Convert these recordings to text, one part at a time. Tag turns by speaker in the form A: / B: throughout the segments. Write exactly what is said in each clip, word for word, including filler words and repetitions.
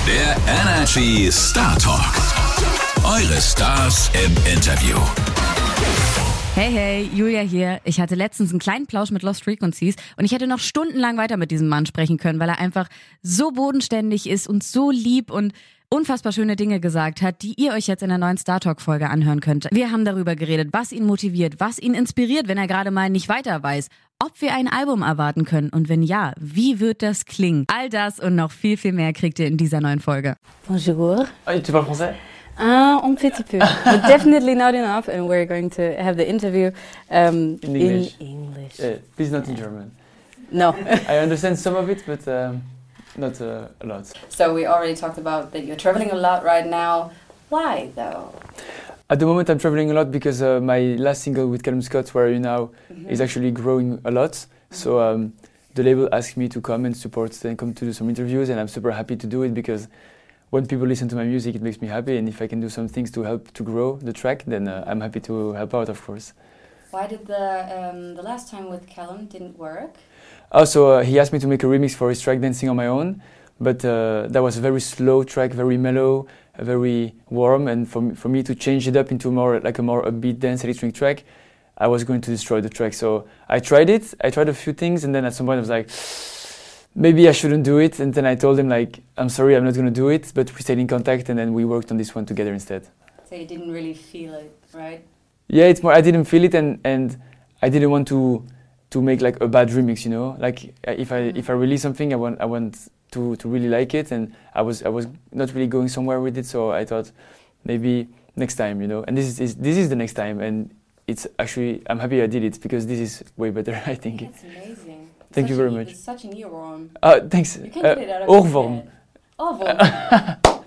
A: Der Energy Star Talk. Eure Stars im Interview.
B: Hey, hey, Julia hier. Ich hatte letztens einen kleinen Plausch mit Lost Frequencies und ich hätte noch stundenlang weiter mit diesem Mann sprechen können, weil er einfach so bodenständig ist und so lieb und unfassbar schöne Dinge gesagt hat, die ihr euch jetzt in der neuen Star Talk-Folge anhören könnt. Wir haben darüber geredet, was ihn motiviert, was ihn inspiriert, wenn er gerade mal nicht weiter weiß, ob wir ein Album erwarten können und wenn ja, wie wird das klingen? All das und noch viel, viel mehr kriegt ihr in dieser neuen Folge.
C: Bonjour.
D: Oh, tu parles français?
C: Uh, un petit peu, but definitely not enough. And we're going to have the interview um,
D: In English.
C: In English.
D: Uh, please not in German.
C: No.
D: I understand some of it, but um, not uh, a lot.
C: So we already talked about that you're traveling a lot right now. Why though?
D: At the moment I'm traveling a lot because uh, my last single with Callum Scott, Where Are You Now,
C: Mm-hmm.
D: is actually growing a lot. Mm-hmm. So um, the label asked me to come and support and come to do some interviews, and I'm super happy to do it because when people listen to my music, it makes me happy, and if I can do some things to help to grow the track, then uh, I'm happy to help out, of course.
C: Why did the um, the last time with Callum didn't work?
D: Also, uh, he asked me to make a remix for his track Dancing on My Own, but uh, that was a very slow track, very mellow, uh, very warm, and for me, for me to change it up into more like a more upbeat dance electronic track, I was going to destroy the track. So I tried it, I tried a few things, and then at some point I was like, maybe I shouldn't do it, and then I told him like, I'm sorry, I'm not going to do it, but we stayed in contact, and then we worked on this one together instead.
C: So you didn't really feel it, right?
D: Yeah, it's more, I didn't feel it, and, and I didn't want to to make like a bad remix, you know. Like if I if I release something, I want I want to, to really like it, and I was I was not really going somewhere with it, so I thought maybe next time, you know. And this is, is this is the next time, and it's actually I'm happy I did it because this is way better, I think.
C: That's amazing.
D: Thank
C: Such
D: you very
C: a,
D: much.
C: It's such an earworm.
D: Uh, thanks.
C: You can
D: Uh,
C: get it out of
D: Oorworm.
C: your head. Oorworm.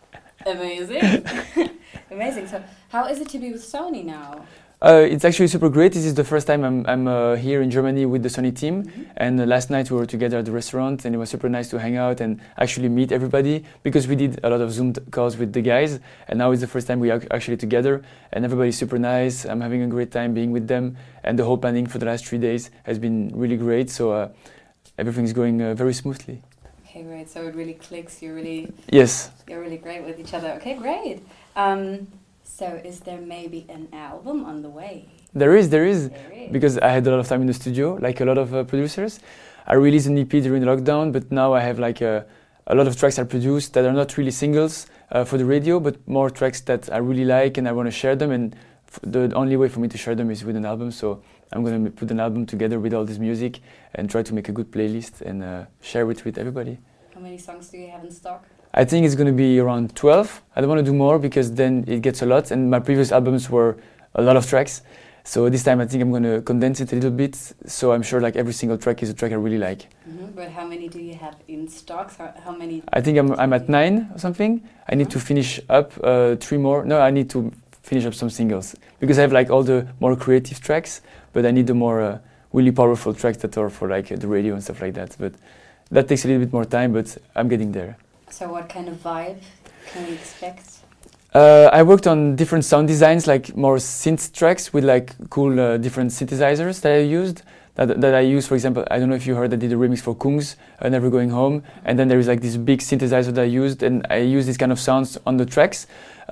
C: Amazing. Amazing. So how is it to be with Sony now?
D: Uh, it's actually super great. This is the first time I'm, I'm uh, here in Germany with the Sony team. Mm-hmm. And uh, last night we were together at the restaurant, and it was super nice to hang out and actually meet everybody, because we did a lot of Zoom t- calls with the guys, and now it's the first time we are actually together, and everybody's super nice. I'm having a great time being with them, and the whole planning for the last three days has been really great, so uh, everything's going uh, very smoothly.
C: Okay, great. So it really clicks. You're really
D: Yes.
C: You're really great with each other. Okay, great. Um, So is there maybe an album on the way?
D: There is, there is,
C: There is.
D: because I had a lot of time in the studio, like a lot of uh, producers. I released an E P during the lockdown, but now I have like a, a lot of tracks I produced that are not really singles uh, for the radio, but more tracks that I really like and I want to share them. And f- the only way for me to share them is with an album. So I'm going to put an album together with all this music and try to make a good playlist and uh, share it with everybody.
C: How many songs do you have in stock?
D: I think it's going to be around twelve. I don't want to do more because then it gets a lot, and my previous albums were a lot of tracks. So this time I think I'm going to condense it a little bit, so I'm sure like every single track is a track I really like.
C: Mm-hmm. But how many do you have in stock? How, how many?
D: I think I'm I'm at nine or something. I need to finish up uh, three more. No, I need to finish up some singles because I have like all the more creative tracks, but I need the more uh, really powerful tracks that are for like uh, the radio and stuff like that. But that takes a little bit more time, but I'm getting there.
C: So what kind of vibe can we expect?
D: Uh, I worked on different sound designs, like more synth tracks with like cool uh, different synthesizers that I used. That, that I use, for example, I don't know if you heard, I did a remix for Kungs, uh, Never Going Home, and then there is like this big synthesizer that I used, and I use this kind of sounds on the tracks.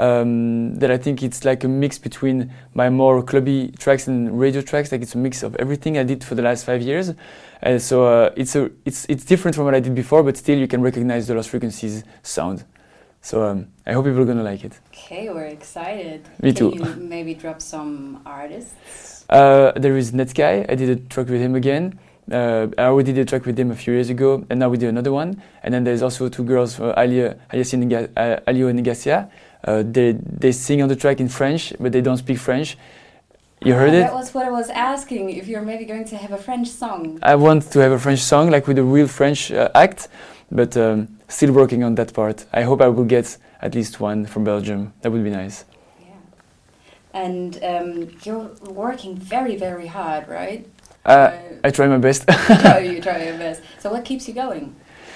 D: Um, that I think it's like a mix between my more clubby tracks and radio tracks. Like it's a mix of everything I did for the last five years. Uh, so uh, it's a it's it's different from what I did before, but still you can recognize the Lost Frequencies sound. So um, I hope people are gonna like it.
C: Okay, we're excited.
D: Me
C: Can
D: too.
C: you maybe drop some artists?
D: Uh, there is Netsky. I did a track with him again. Uh, I already did a track with him a few years ago, and now we did another one. And then there's also two girls, uh, Alia, Alicia uh, Alio and Nigasia. Uh, they they sing on the track in French, but they don't speak French. You heard
C: Oh,
D: it?
C: That was what I was asking, if you're maybe going to have a French song.
D: I want to have a French song, like with a real French uh, act, but um, still working on that part. I hope I will get at least one from Belgium. That would be nice.
C: Yeah. And um, you're working very, very hard, right?
D: Uh, I try my best.
C: you, try, you try your best. So what keeps you going?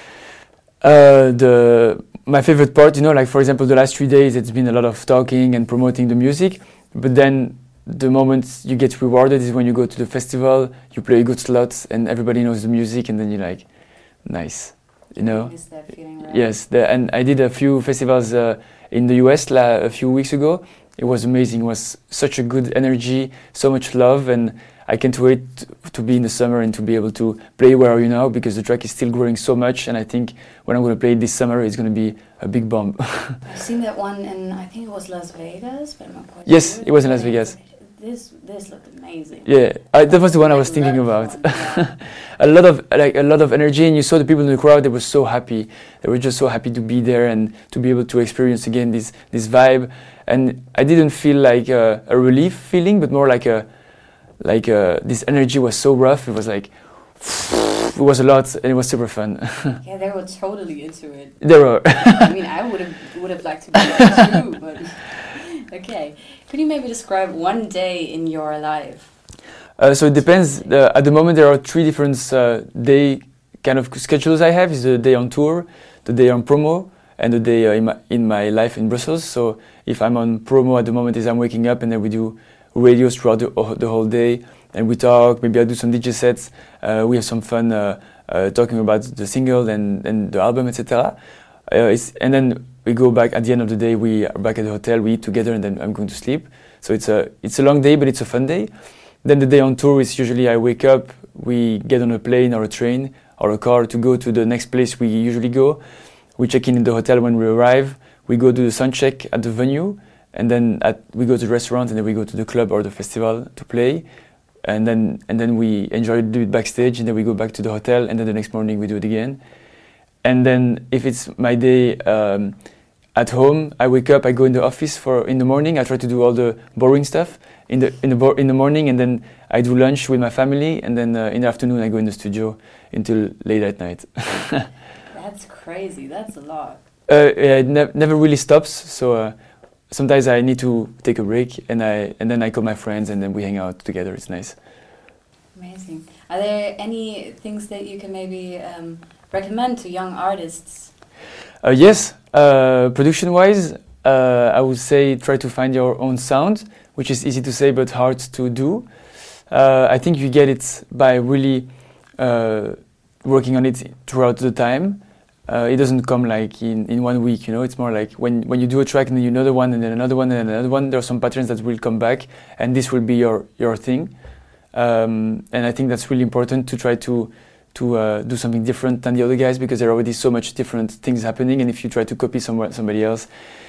D: Uh, the my favorite part, you know, like for example, the last three days, it's been a lot of talking and promoting the music, but then the moment you get rewarded is when you go to the festival, you play a good slot, and everybody knows the music, and then you're like, nice. you know.
C: Is that feeling right?
D: Yes, the, and I did a few festivals uh, in the U S la, a few weeks ago. It was amazing. It was such a good energy, so much love, and I can't wait to, to be in the summer and to be able to play Where Are You Now, because the track is still growing so much, and I think when I'm going to play it this summer, it's going to be a big bomb.
C: I've seen that one in, I think it was Las Vegas, but I'm not quite
D: Yes,
C: sure.
D: it was in Las Vegas.
C: This this looked amazing.
D: Yeah, I, that was the one I was thinking about.
C: Yeah.
D: a lot of like a lot of energy, and you saw the people in the crowd. They were so happy. They were just so happy to be there and to be able to experience again this this vibe. And I didn't feel like a, a relief feeling, but more like a like a, this energy was so rough. It was like it was a lot, and it was super fun.
C: Yeah, they were totally into it.
D: They were.
C: I mean, I would have would have liked to be there too, but okay. Could you maybe describe one day in your life?
D: Uh, so it depends. Uh, at the moment, there are three different uh, day kind of schedules I have. Is the day on tour, the day on promo, and the day uh, in, my, in my life in Brussels. So if I'm on promo at the moment, is I'm waking up and then we do radios throughout the, uh, the whole day, and we talk. Maybe I do some D J sets. Uh, we have some fun uh, uh, talking about the single and, and the album, et cetera. Uh, and then we go back at the end of the day. We are back at the hotel. We eat together, and then I'm going to sleep. So it's a it's a long day, but it's a fun day. Then the day on tour is usually I wake up, we get on a plane or a train or a car to go to the next place we usually go. We check in in the hotel when we arrive. We go do the sound check at the venue, and then at, we go to the restaurant, and then we go to the club or the festival to play. And then and then we enjoy do it backstage, and then we go back to the hotel, and then the next morning we do it again. And then if it's my day um, at home, I wake up, I go in the office for in the morning. I try to do all the boring stuff in the in the bo- in the morning, and then I do lunch with my family, and then uh, in the afternoon I go in the studio until late at night.
C: That's crazy. That's a lot.
D: Uh, yeah, it ne- never really stops. So uh, sometimes I need to take a break, and I and then I call my friends, and then we hang out together. It's nice.
C: Amazing. Are there any things that you can maybe um, recommend to young artists?
D: Uh, yes, uh, production-wise, uh, I would say try to find your own sound, which is easy to say but hard to do. Uh, I think you get it by really uh, working on it throughout the time. Uh, it doesn't come like in, in one week, you know. It's more like when, when you do a track and then you another one and then another one and then another one, there are some patterns that will come back, and this will be your, your thing. Um, and I think that's really important to try to to uh, do something different than the other guys, because there are already so much different things happening, and if you try to copy somewhere, somebody else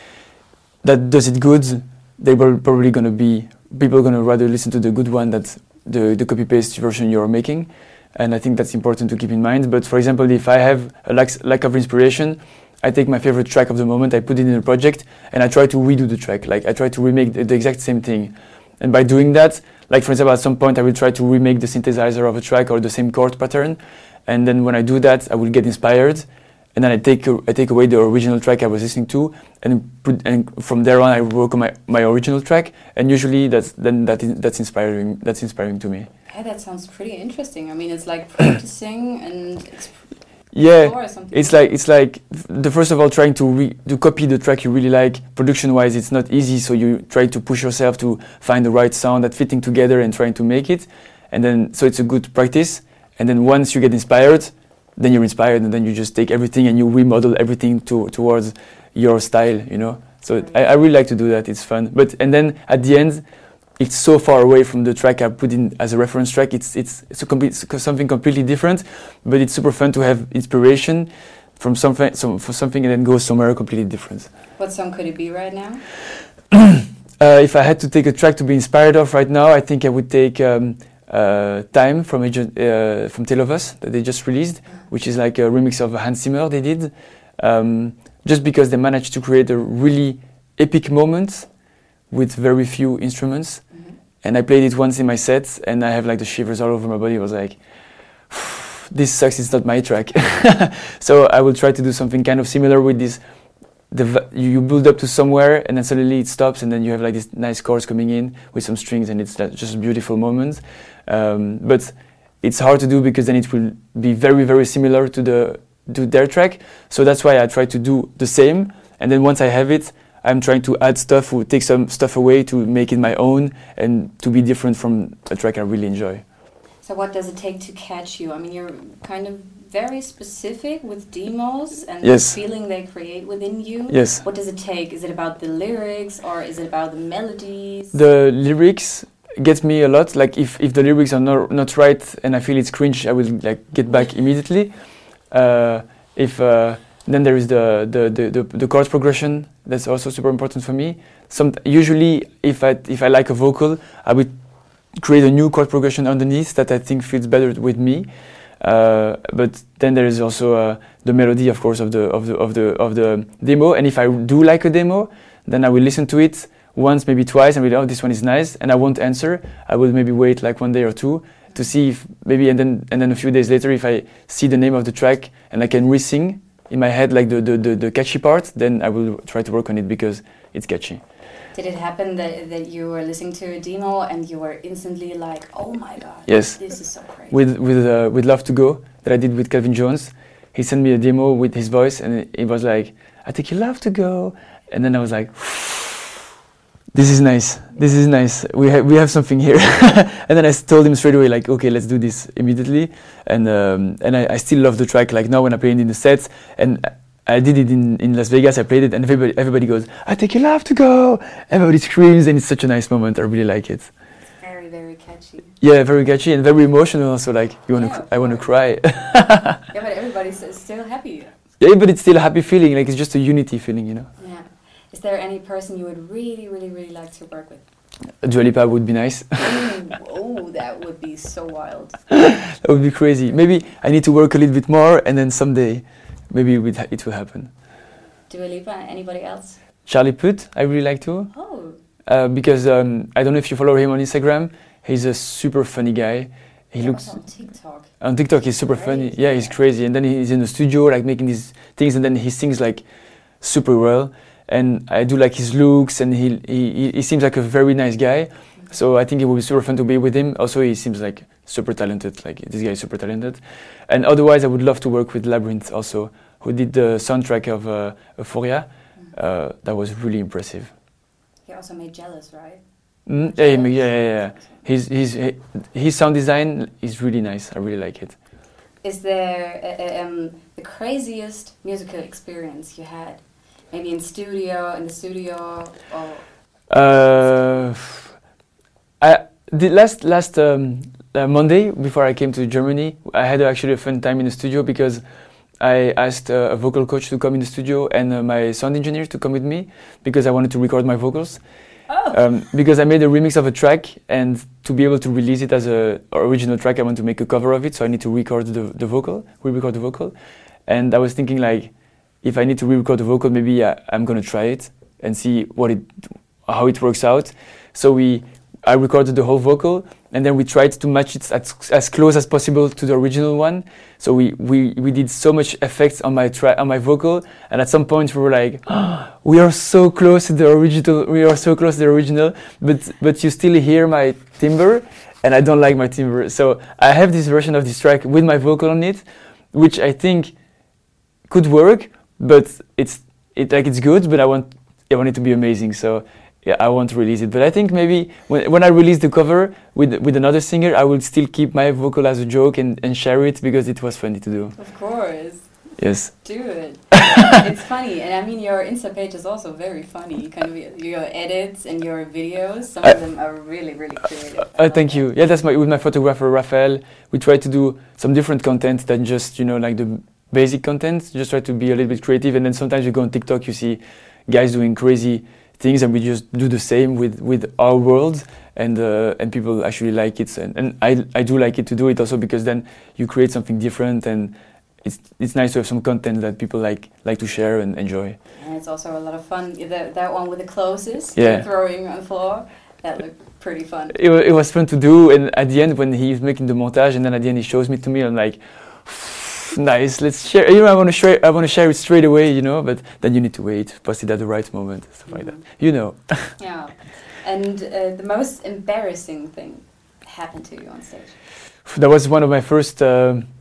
D: that does it good, they will probably going to be, people are going to rather listen to the good one than the, the copy-paste version you're making. And I think that's important to keep in mind. But for example, if I have a lack, lack of inspiration, I take my favorite track of the moment, I put it in a project, and I try to redo the track. Like I try to remake the, the exact same thing. And by doing that, like for example, at some point I will try to remake the synthesizer of a track or the same chord pattern. And then when I do that, I will get inspired. And then I take I take away the original track I was listening to, and put, and from there on I work on my, my original track. And usually that's then that is, that's inspiring. That's inspiring to me.
C: Yeah, that sounds pretty interesting. I mean, it's like practicing and exp-
D: Yeah,
C: or something.
D: it's like it's like the first of all trying to re- to copy the track you really like. Production-wise, it's not easy, so you try to push yourself to find the right sound that fitting together and trying to make it. And then so it's a good practice. And then once you get inspired, then you're inspired, and then you just take everything and you remodel everything to towards your style, you know. So
C: Right.
D: I, I really like to do that. It's fun. But and then at the end, it's so far away from the track I put in as a reference track. It's it's it's a complete it's something completely different. But it's super fun to have inspiration from something some, for something and then go somewhere completely different.
C: What song could it be right now?
D: Uh, if I had to take a track to be inspired of right now, I think I would take um, uh, Time from Agent, uh, from Tale of Us that they just released, which is like a remix of Hans Zimmer they did. Um, just because they managed to create a really epic moment with very few instruments.
C: Mm-hmm.
D: And I played it once in my set, and I have like the shivers all over my body. I was like, this sucks, it's not my track. So I will try to do something kind of similar with this. The v- you build up to somewhere, and then suddenly it stops, and then you have like this nice chorus coming in with some strings, and it's like just a beautiful moment. Um, but it's hard to do because then it will be very, very similar to the to their track. So that's why I try to do the same, and then once I have it, I'm trying to add stuff or take some stuff away to make it my own and to be different from a track I really enjoy.
C: So what does it take to catch you? I mean, you're kind of very specific with demos and
D: Yes.
C: the feeling they create within you.
D: Yes.
C: What does it take? Is it about the lyrics or is it about the melodies?
D: The lyrics get me a lot. Like if, if the lyrics are not, not right and I feel it's cringe, I will like get back immediately. Uh, if uh, then there is the, the, the, the, the chord progression. That's also super important for me. Some usually if I if I like a vocal, I would create a new chord progression underneath that I think fits better with me. Uh, but then there is also uh, the melody, of course, of the of the of the of the demo. And if I do like a demo, then I will listen to it once, maybe twice, and will, oh, this one is nice, and I won't answer. I will maybe wait like one day or two to see if maybe, and then and then a few days later, if I see the name of the track and I can re-sing in my head like the the, the the catchy part, then I will try to work on it because it's catchy.
C: Did it happen that, that you were listening to a demo and you were instantly like, oh my god,
D: Yes.
C: this is so great?
D: With with uh, with Love to Go that I did with Calvin Jones, he sent me a demo with his voice, and it, it was like, I think you love to go, and then I was like, this is nice, this is nice. We have we have something here, and then I told him straight away like, okay, let's do this immediately, and um, and I, I still love the track. Like now when I play it in the sets, and I did it in, in Las Vegas. I played it, and everybody everybody goes, I think you love to go. Everybody screams, and it's such a nice moment. I really like it.
C: Very, very catchy.
D: Yeah, very catchy and very emotional. Also, like you want to,
C: Yeah,
D: cr- I want to
C: of
D: cry.
C: Yeah, but everybody's s- still happy.
D: Yeah, but it's still a happy feeling. Like it's just a unity feeling, you know.
C: Yeah. Is there any person you would really, really, really like to work with?
D: Dua Lipa would be nice.
C: Ooh, oh, that would be so wild.
D: That would be crazy. Maybe I need to work a little bit more, and then someday, maybe it, would ha- it will happen.
C: Dua Lipa, anybody else?
D: Charlie Puth, I really like too,
C: Oh,
D: uh, because um, I don't know if you follow him on Instagram. He's a super funny guy. He
C: that
D: looks
C: was on TikTok.
D: on TikTok. He's super funny.
C: Crazy.
D: Yeah, he's crazy. And then he's in the studio, like making these things, and then he sings like super well. And I do like his looks, and he he he seems like a very nice guy. So I think it would be super fun to be with him. Also, he seems like super talented. Like this guy is super talented. And otherwise, I would love to work with Labyrinth also, who did the soundtrack of uh, Euphoria. Uh, that was really impressive.
C: He also made Jealous, right?
D: Mm, yeah, yeah, yeah, yeah, yeah. His his his sound design is really nice. I really like it.
C: Is there uh, um, the craziest musical experience you had? Maybe in studio, in the studio, or
D: Uh, I the last last um, uh, Monday before I came to Germany, I had actually a fun time in the studio because I asked uh, a vocal coach to come in the studio and uh, my sound engineer to come with me because I wanted to record my vocals.
C: oh,
D: Um, because I made a remix of a track, and to be able to release it as a original track, I want to make a cover of it. So I need to record the the vocal, re-record the vocal, and I was thinking like, if I need to re-record the vocal, maybe I, I'm gonna try it and see what it, how it works out. So we, I recorded the whole vocal, and then we tried to match it as, as close as possible to the original one. So we, we, we did so much effects on my track, on my vocal, and at some point we were like, oh, we are so close to the original. We are so close to the original, but but you still hear my timbre, and I don't like my timbre. So I have this version of this track with my vocal on it, which I think could work. But it's it like it's good, but I want I want it to be amazing. So yeah, I want to release it. But I think maybe when when I release the cover with with another singer, I will still keep my vocal as a joke and, and share it because it was funny to do.
C: of course,
D: Yes.
C: do it. It's funny, and I mean your Insta page is also very funny. Kind of your edits and your videos. Some
D: I-
C: of them are really, really creative. I
D: Uh,
C: love
D: thank
C: that.
D: you. Yeah, that's my with my photographer Raphael. We try to do some different content than just you know like the basic content. Just try to be a little bit creative, and then sometimes you go on TikTok, you see guys doing crazy things, and we just do the same with, with our world, and uh, and people actually like it, and, and I I do like it to do it also because then you create something different, and it's it's nice to have some content that people like like to share and enjoy.
C: And it's also a lot of fun. The, that one with the closest,
D: Yeah.
C: throwing on the floor, that looked pretty fun.
D: It, wa- it was fun to do, and at the end when he's making the montage, and then at the end he shows me to me, I'm like, nice, let's share. You know, I want to share. I want to share it straight away, you know. But then you need to wait, post it at the right moment, stuff like that. You know.
C: Yeah. And uh, the most embarrassing thing happened to you on stage?
D: That was one of my first uh,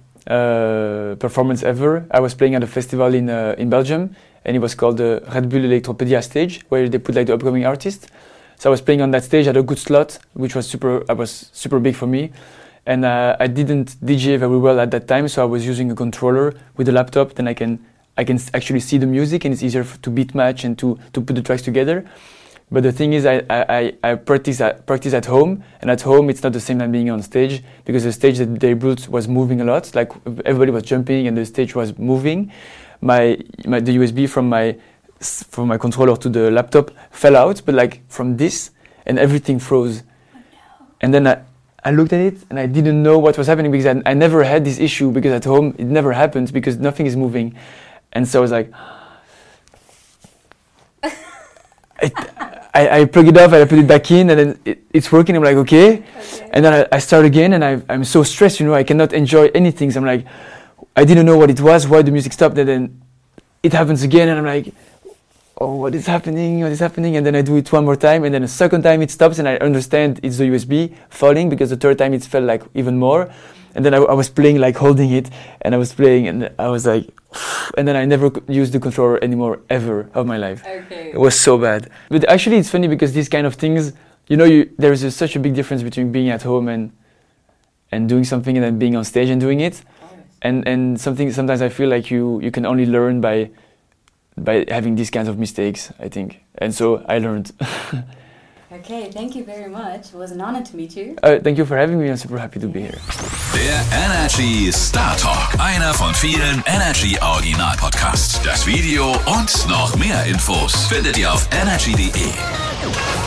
D: uh, performance ever. I was playing at a festival in uh, in Belgium, and it was called the Red Bull Electropedia stage, where they put like the upcoming artists. So I was playing on that stage at a good slot, which was super. I was super big for me, and uh, I didn't D J very well at that time, so I was using a controller with a laptop. Then I can I can actually see the music, and it's easier f- to beat match and to, to put the tracks together. But the thing is, I, I, I practice at, practice at home, and at home it's not the same as being on stage, because the stage that they built was moving a lot. Like everybody was jumping, and the stage was moving. My, my the U S B from my from my controller to the laptop fell out, but like from this, and everything froze. Oh, no. And then I, I looked at it, and I didn't know what was happening, because I, I never had this issue, because at home it never happens, because nothing is moving. And so I was like, it, I, I plug it off and I put it back in, and then it, it's working. I'm like, okay. okay. And then I, I start again, and I, I'm so stressed, you know, I cannot enjoy anything. So I'm like, I didn't know what it was, why the music stopped, and then it happens again, and I'm like, oh, what is happening, what is happening? And then I do it one more time, and then a second time it stops, and I understand it's the U S B falling, because the third time it felt like even more. And then I, I was playing, like holding it, and I was playing, and I was like, and then I never used the controller anymore, ever, of my life.
C: Okay.
D: It was so bad. But actually it's funny, because these kind of things, you know, you, there is a, such a big difference between being at home and and doing something, and then being on stage and doing it. Oh, yes. And and something, sometimes I feel like you, you can only learn by by having these kinds of mistakes, I think. And so I learned.
C: Okay, thank you very much. It was an honor to meet you.
D: Uh, thank you for having me. I'm super happy to be here.
A: Der Energy Star Talk, einer von vielen Energy Original Podcasts. Das Video und noch mehr Infos findet ihr auf energy punkt de.